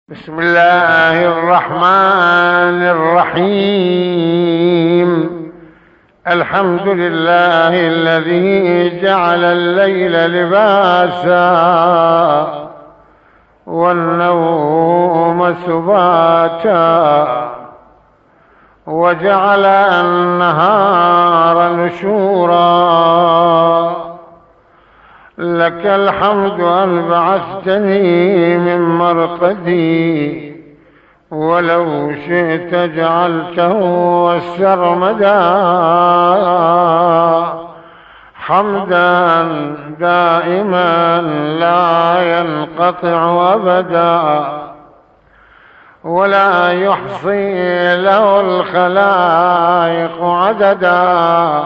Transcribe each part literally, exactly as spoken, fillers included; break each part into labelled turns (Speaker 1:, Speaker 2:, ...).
Speaker 1: بسم الله الرحمن الرحيم. الحمد لله الذي جعل الليل لباسا والنوم سباتا وجعل النهار نشورا. لك الحمد أن بعثتني من مرقدي، ولو شئت جعلته السرمدا. حمدا دائما لا ينقطع أبدا، ولا يحصي له الخلائق عددا.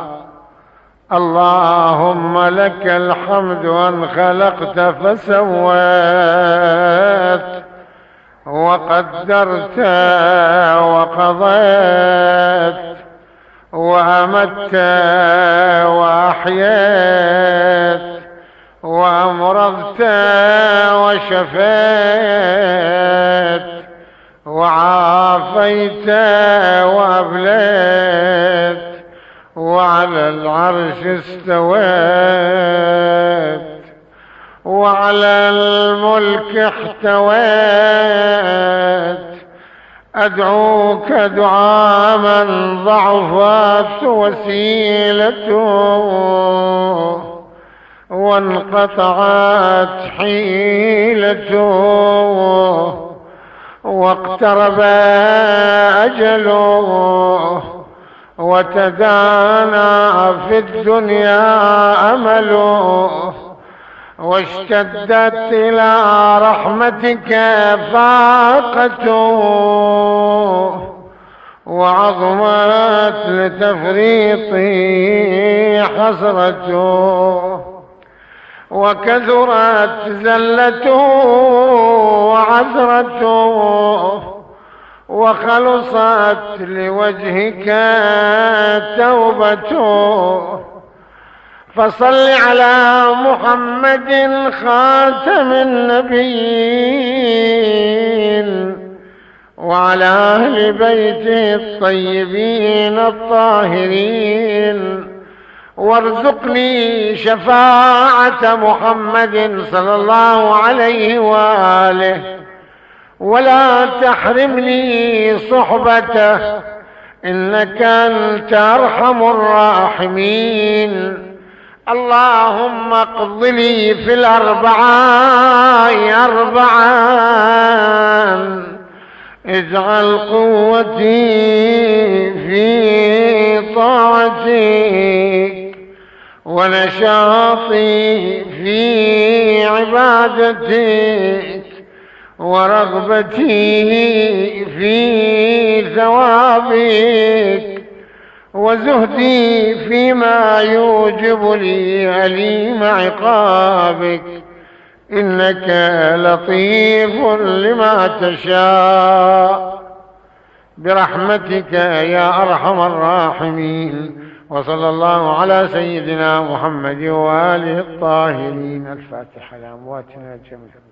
Speaker 1: اللهم لك الحمد أن خلقت فسويت، وقدرت وقضيت، وأمت وأحييت، وأمرضت وشفيت، وعافيت وأبليت، وعلى العرش استويت، وعلى الملك احتويت. أدعوك دعاء من ضعفت وسيلته وانقطعت حيلته واقترب أجله وتدانى في الدنيا أمله، واشتدت إلى رحمتك فاقته، وعظمت لتفريطي حسرته، وكثرت زلته وعثرته، وخلصت لوجهك توبته. فصل على محمد خاتم النبيين، وعلى أهل بيته الطيبين الطاهرين، وارزقني شفاعة محمد صلى الله عليه وآله، ولا تحرمني صحبته، إنك أنت أرحم الراحمين. اللهم اقض لي في الأربعاء أربعا، اجعل قوتي في طاعتك، ونشاطي في عبادتك، ورغبتي في ثوابك، وزهدي فيما يوجب لي أليم عقابك. إنك لطيف لما تشاء، برحمتك يا أرحم الراحمين. وصلى الله على سيدنا محمد وآله الطاهرين. الفاتحة لأمواتنا الجميع.